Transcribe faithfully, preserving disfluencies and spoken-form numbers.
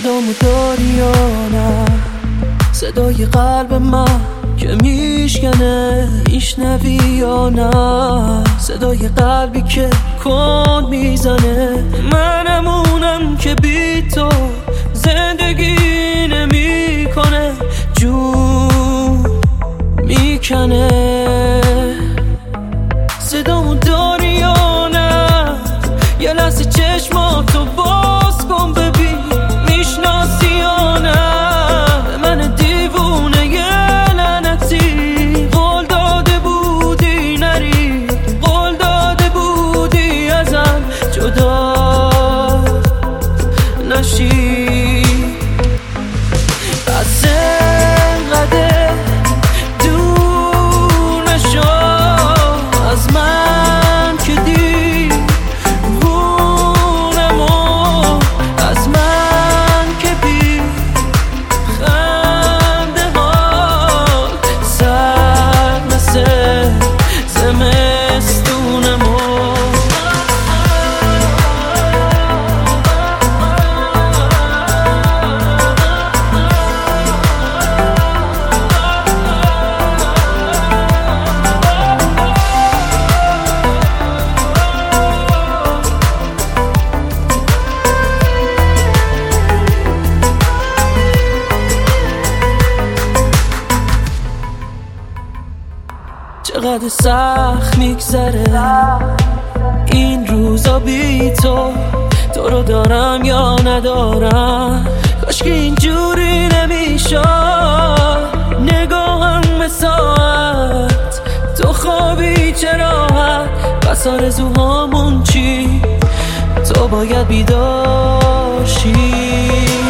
صدامو داری یا نه؟ صدای قلب من که میشکنه میشنوی یا نه؟ صدای قلبی که کند میزنه. منمونم که بی تو زندگی نمیکنه، جون میکنه. صدامو داری یا نه؟ یه لحظه چشماتو باز کن ببین میشناسی یا نه؟ به من دیوونه یه لعنتی قول داده بودی نری، قول داده بودی ازم جدا نشی. از اینقدر دور نشو از من که دیوونم، از من که بی خنده ها سر مثل زمستونم. چقدر سخت میگذره این روزا بی تو، تو رو دارم یا ندارم. کاش که اینجوری نمیشد نگاهم به ساعت، تو خوابی چه راحت، بس آرزوهامون چی؟ تو باید بیدار شی.